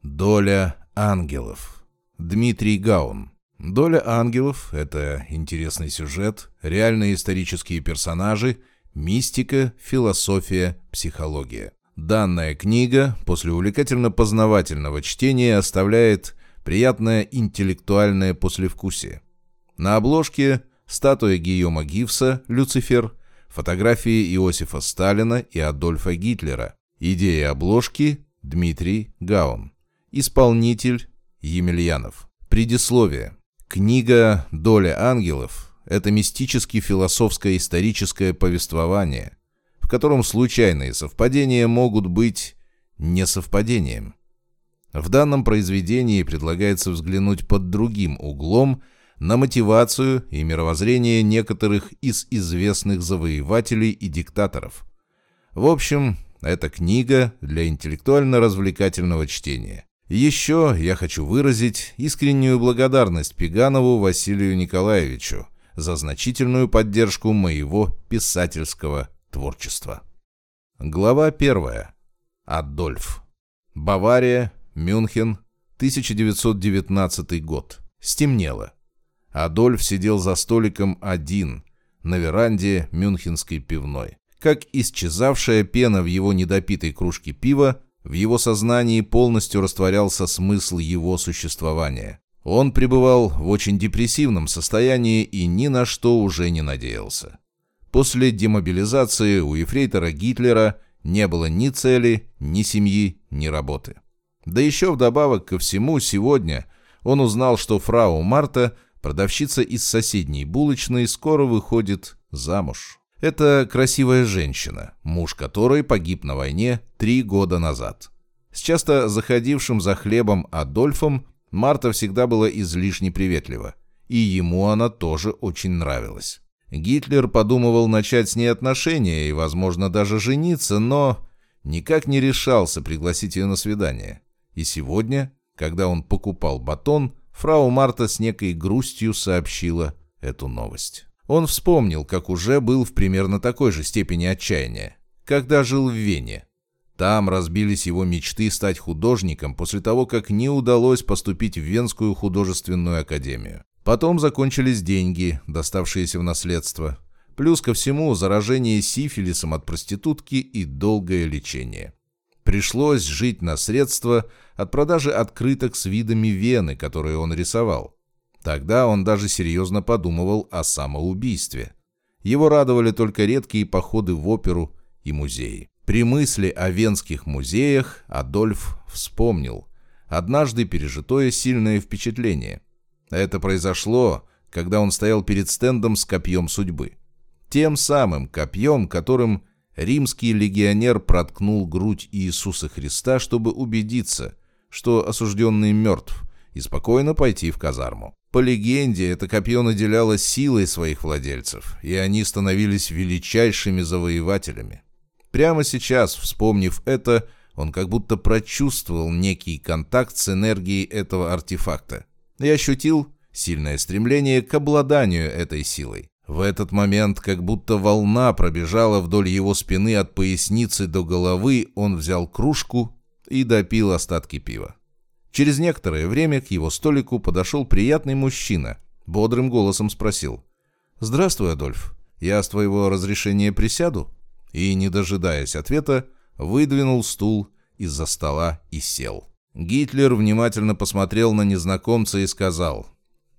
Доля ангелов. Дмитрий Гаун. «Доля ангелов» — это интересный сюжет, реальные исторические персонажи, мистика, философия, психология. Данная книга после увлекательно-познавательного чтения оставляет приятное интеллектуальное послевкусие. На обложке статуя Гийома Гифса «Люцифер», фотографии Иосифа Сталина и Адольфа Гитлера. Идея обложки — Дмитрий Гаун. Исполнитель — Емельянов. Предисловие. Книга «Доля ангелов» — это мистически-философское историческое повествование, в котором случайные совпадения могут быть несовпадением. В данном произведении предлагается взглянуть под другим углом на мотивацию и мировоззрение некоторых из известных завоевателей и диктаторов. В общем, это книга для интеллектуально-развлекательного чтения. Еще я хочу выразить искреннюю благодарность Пеганову Василию Николаевичу за значительную поддержку моего писательского творчества. Глава 1. Адольф. Бавария, Мюнхен, 1919 год. Стемнело. Адольф сидел за столиком один, на веранде мюнхенской пивной. Как исчезавшая пена в его недопитой кружке пива, в его сознании полностью растворялся смысл его существования. Он пребывал в очень депрессивном состоянии и ни на что уже не надеялся. После демобилизации у ефрейтора Гитлера не было ни цели, ни семьи, ни работы. Да еще вдобавок ко всему сегодня он узнал, что фрау Марта, продавщица из соседней булочной, скоро выходит замуж. Это красивая женщина, муж которой погиб на войне 3 года назад. С часто заходившим за хлебом Адольфом Марта всегда была излишне приветлива, и ему она тоже очень нравилась. Гитлер подумывал начать с ней отношения и, возможно, даже жениться, но никак не решался пригласить ее на свидание. И сегодня, когда он покупал батон, фрау Марта с некой грустью сообщила эту новость. Он вспомнил, как уже был в примерно такой же степени отчаяния, когда жил в Вене. Там разбились его мечты стать художником после того, как не удалось поступить в Венскую художественную академию. Потом закончились деньги, доставшиеся в наследство. Плюс ко всему заражение сифилисом от проститутки и долгое лечение. Пришлось жить на средства от продажи открыток с видами Вены, которые он рисовал. Тогда он даже серьезно подумывал о самоубийстве. Его радовали только редкие походы в оперу и музеи. При мысли о венских музеях Адольф вспомнил однажды пережитое сильное впечатление. Это произошло, когда он стоял перед стендом с копьем судьбы. Тем самым копьем, которым римский легионер проткнул грудь Иисуса Христа, чтобы убедиться, что осужденный мертв, и спокойно пойти в казарму. По легенде, это копье наделяло силой своих владельцев, и они становились величайшими завоевателями. Прямо сейчас, вспомнив это, он как будто прочувствовал некий контакт с энергией этого артефакта и ощутил сильное стремление к обладанию этой силой. В этот момент, как будто волна пробежала вдоль его спины от поясницы до головы, он взял кружку и допил остатки пива. Через некоторое время к его столику подошел приятный мужчина, бодрым голосом спросил: «Здравствуй, Адольф, я с твоего разрешения присяду?» И, не дожидаясь ответа, выдвинул стул из-за стола и сел. Гитлер внимательно посмотрел на незнакомца и сказал: